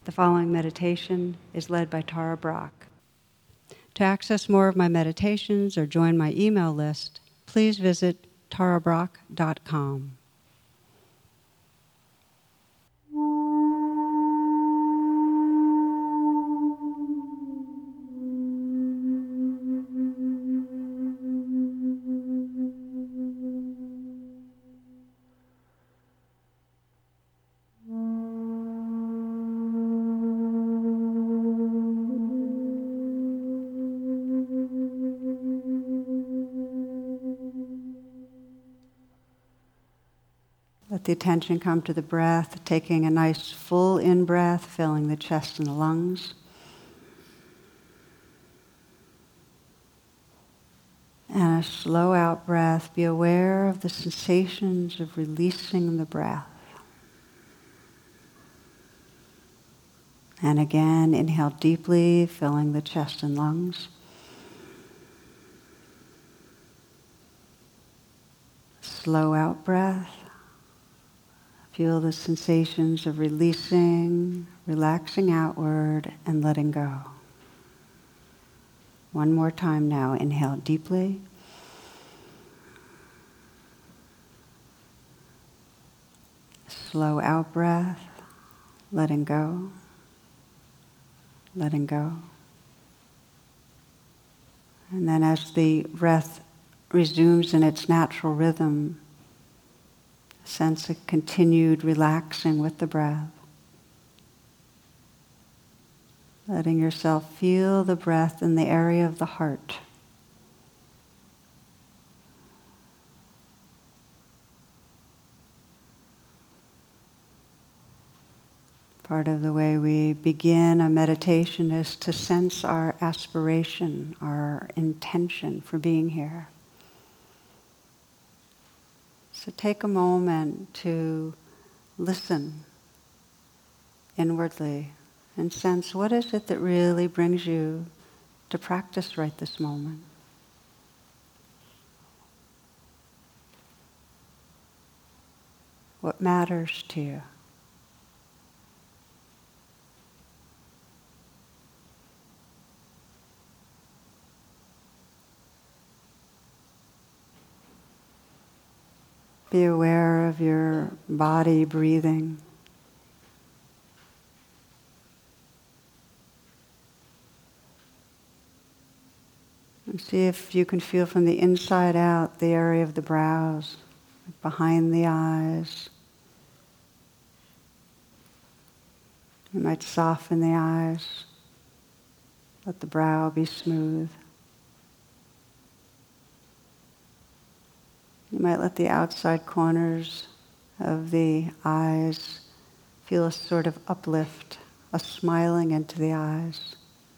The following meditation is led by Tara Brach. To access more of my meditations or join my email list, please visit tarabrach.com. Let the attention come to the breath, taking a nice full in-breath, filling the chest and the lungs. And a slow out-breath. Be aware of the sensations of releasing the breath. And again, inhale deeply, filling the chest and lungs. Slow out-breath. Feel the sensations of releasing, relaxing outward, and letting go. One more time now. Inhale deeply. Slow out breath, letting go, letting go. And then as the breath resumes in its natural rhythm, sense a continued relaxing with the breath. Letting yourself feel the breath in the area of the heart. Part of the way we begin a meditation is to sense our aspiration, our intention for being here. So take a moment to listen inwardly and sense, what is it that really brings you to practice right this moment? What matters to you? Be aware of your body breathing. And see if you can feel from the inside out the area of the brows, behind the eyes. You might soften the eyes. Let the brow be smooth. You might let the outside corners of the eyes feel a sort of uplift, a smiling into the eyes.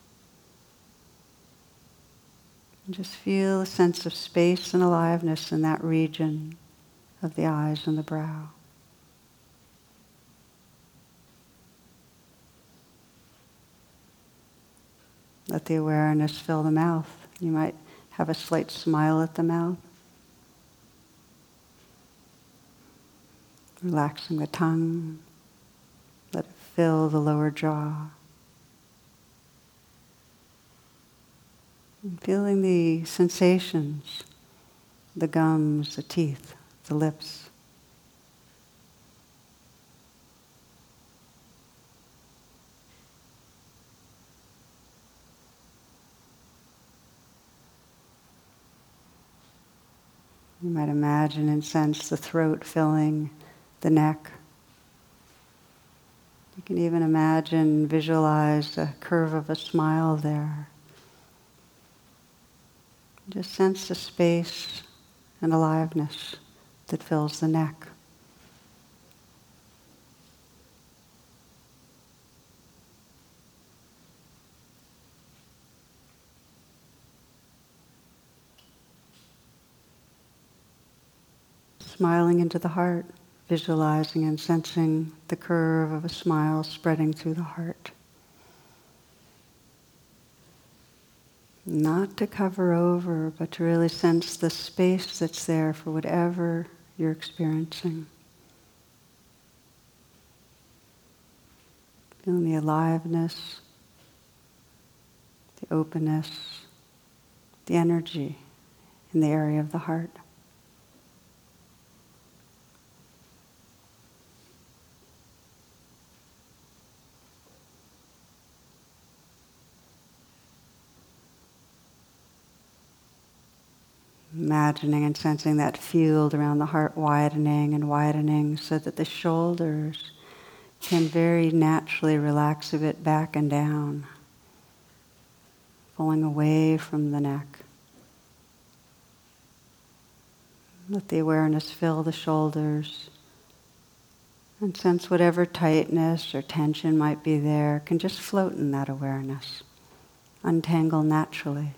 And just feel a sense of space and aliveness in that region of the eyes and the brow. Let the awareness fill the mouth. You might have a slight smile at the mouth. Relaxing the tongue. Let it fill the lower jaw. And feeling the sensations, the gums, the teeth, the lips. You might imagine and sense the throat filling the neck. You can even imagine, visualize the curve of a smile there. Just sense the space and aliveness that fills the neck. Smiling into the heart, visualizing and sensing the curve of a smile spreading through the heart. Not to cover over, but to really sense the space that's there for whatever you're experiencing. Feeling the aliveness, the openness, the energy in the area of the heart. Imagining and sensing that field around the heart widening so that the shoulders can very naturally relax a bit back and down, pulling away from the neck. Let the awareness fill the shoulders and sense whatever tightness or tension might be there can just float in that awareness, untangle naturally.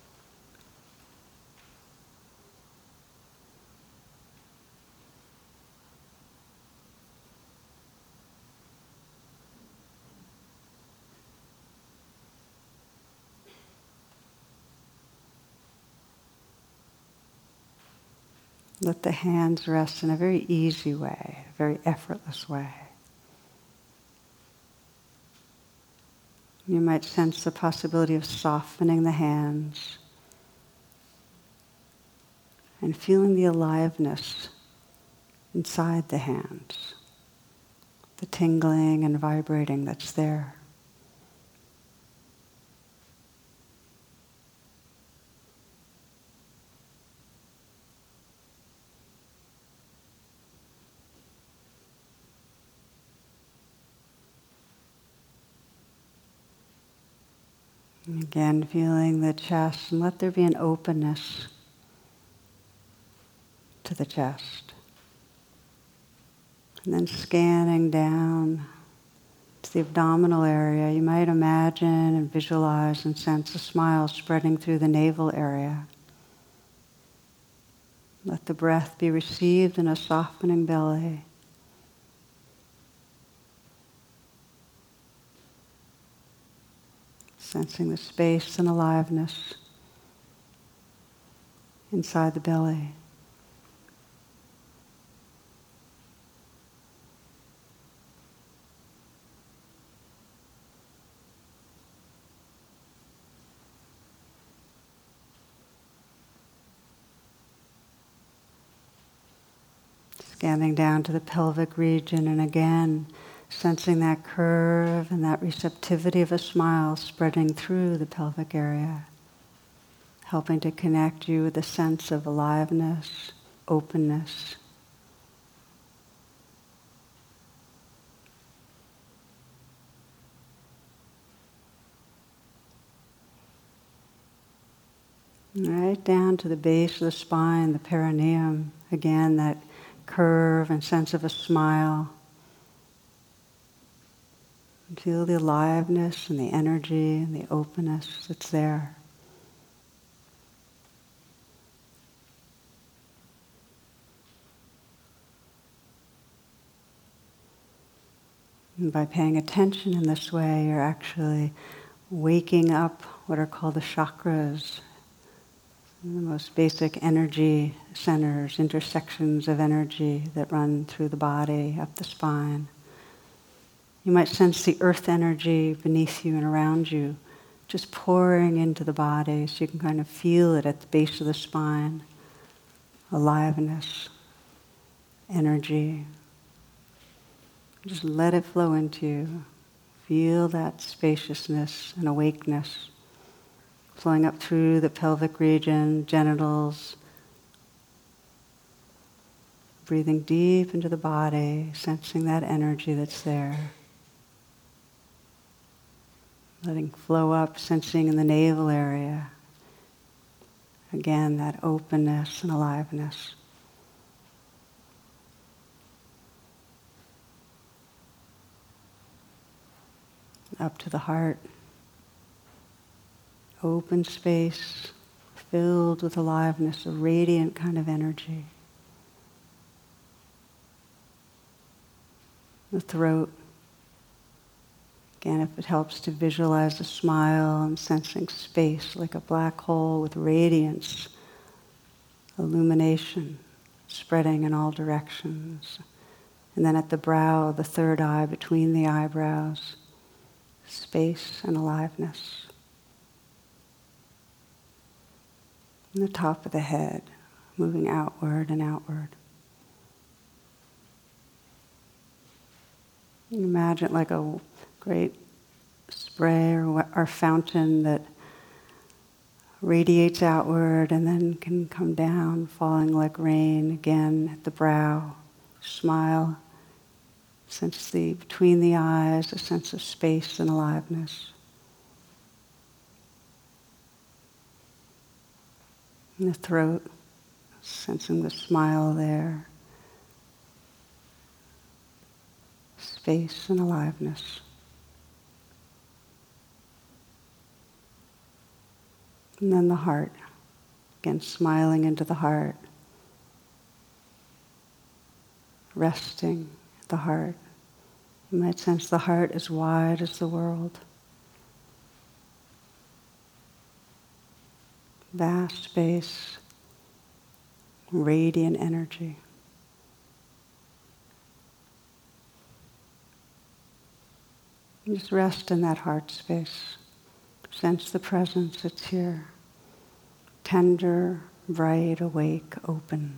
Let the hands rest in a very easy way, a very effortless way. You might sense the possibility of softening the hands and feeling the aliveness inside the hands, the tingling and vibrating that's there. And again, feeling the chest, and let there be an openness to the chest. And then scanning down to the abdominal area, you might imagine and visualize and sense a smile spreading through the navel area. Let the breath be received in a softening belly. Sensing the space and aliveness inside the belly. Scanning down to the pelvic region, and again sensing that curve and that receptivity of a smile spreading through the pelvic area, helping to connect you with a sense of aliveness, openness. Right down to the base of the spine, the perineum. Again, that curve and sense of a smile. And feel the aliveness and the energy and the openness that's there. And by paying attention in this way, you're actually waking up what are called the chakras, the most basic energy centers, intersections of energy that run through the body, up the spine. You might sense the earth energy beneath you and around you, just pouring into the body, so you can kind of feel it at the base of the spine. Aliveness, energy. Just let it flow into you. Feel that spaciousness and awakeness flowing up through the pelvic region, genitals. Breathing deep into the body, sensing that energy that's there. Letting flow up, sensing in the navel area. Again, that openness and aliveness. Up to the heart. Open space, filled with aliveness, a radiant kind of energy. The throat. Again, if it helps to visualize a smile and sensing space like a black hole with radiance, illumination, spreading in all directions. And then at the brow, the third eye between the eyebrows, space and aliveness. And the top of the head, moving outward and outward. You imagine it like a great spray or fountain that radiates outward and then can come down, falling like rain again at the brow. Smile. Sense between the eyes, a sense of space and aliveness. In the throat, sensing the smile there. Space and aliveness. And then the heart. Again, smiling into the heart. Resting the heart. You might sense the heart as wide as the world. Vast space, radiant energy. Just rest in that heart space. Sense the presence that's here. Tender, bright, awake, open.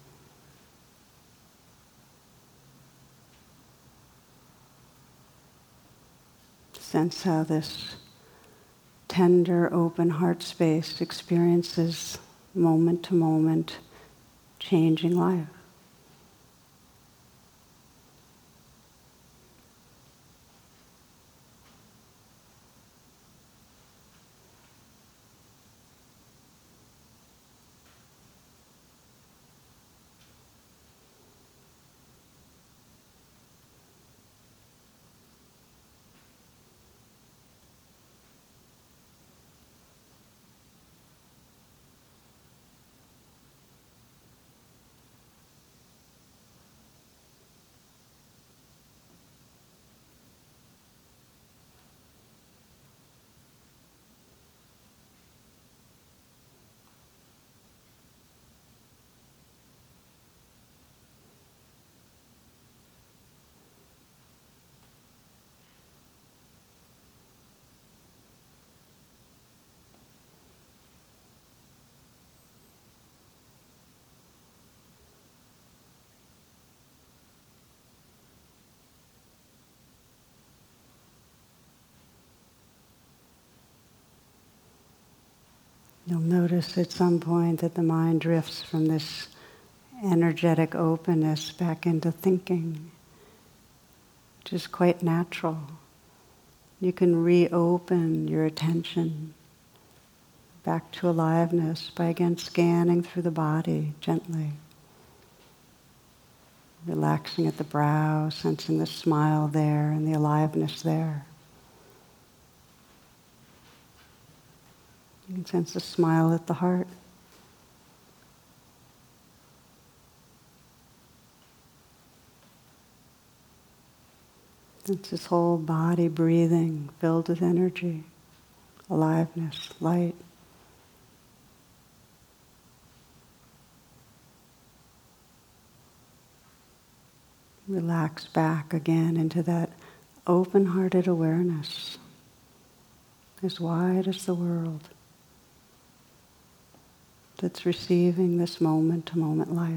Sense how this tender, open heart space experiences moment to moment changing life. You'll notice at some point that the mind drifts from this energetic openness back into thinking, which is quite natural. You can reopen your attention back to aliveness by again scanning through the body gently. Relaxing at the brow, sensing the smile there and the aliveness there. You can sense the smile at the heart. It's this whole body breathing, filled with energy, aliveness, light. Relax back again into that open-hearted awareness, as wide as the world, that's receiving this moment-to-moment life.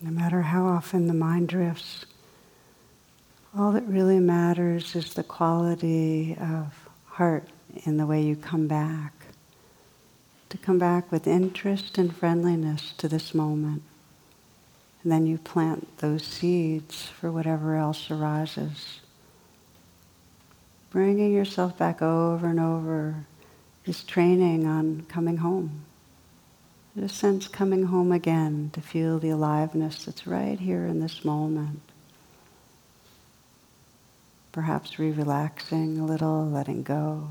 No matter how often the mind drifts, all that really matters is the quality of heart in the way you come back. To come back with interest and friendliness to this moment. And then you plant those seeds for whatever else arises. Bringing yourself back over and over is training on coming home. Just sense coming home again to feel the aliveness that's right here in this moment. Perhaps relaxing a little, letting go.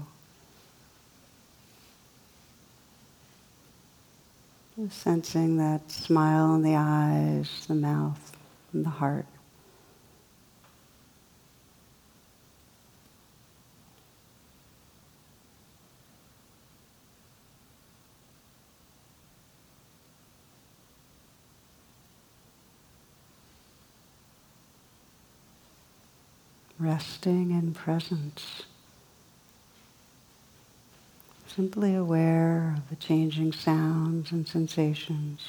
Just sensing that smile in the eyes, the mouth, and the heart. Resting in presence. Simply aware of the changing sounds and sensations,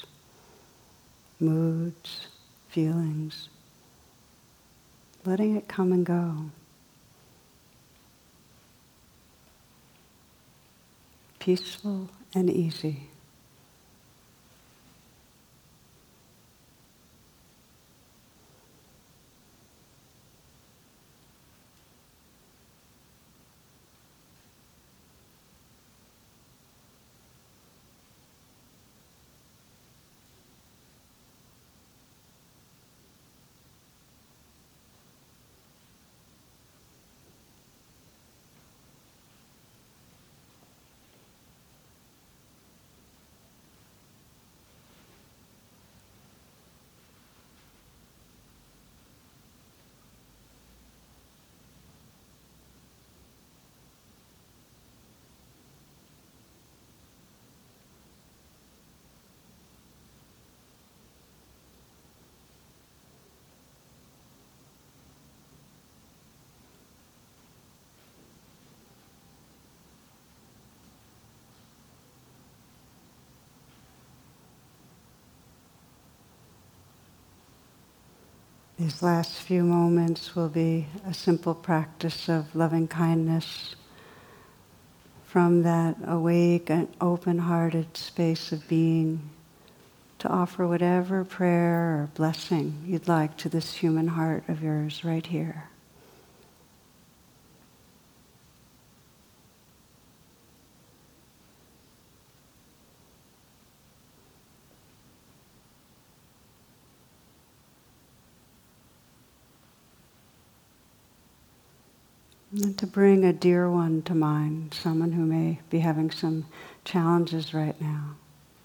moods, feelings, letting it come and go. Peaceful and easy. These last few moments will be a simple practice of loving kindness from that awake and open-hearted space of being to offer whatever prayer or blessing you'd like to this human heart of yours right here. And to bring a dear one to mind, someone who may be having some challenges right now.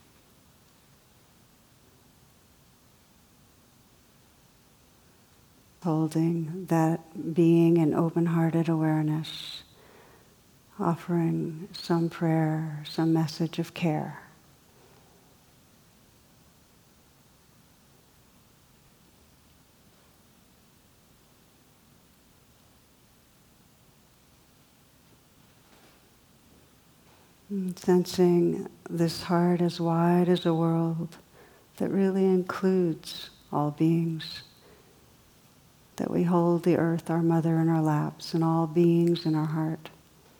Holding that being in open-hearted awareness, offering some prayer, some message of care. And sensing this heart as wide as a world that really includes all beings. That we hold the earth, our mother, in our laps, and all beings in our heart.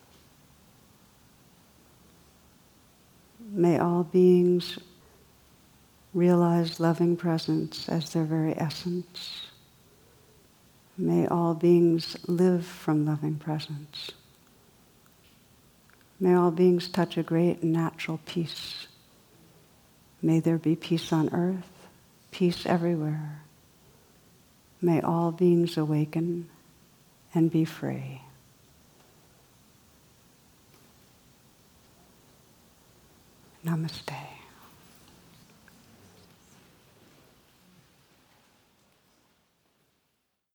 May all beings realize loving presence as their very essence. May all beings live from loving presence. May all beings touch a great and natural peace. May there be peace on earth, peace everywhere. May all beings awaken and be free. Namaste.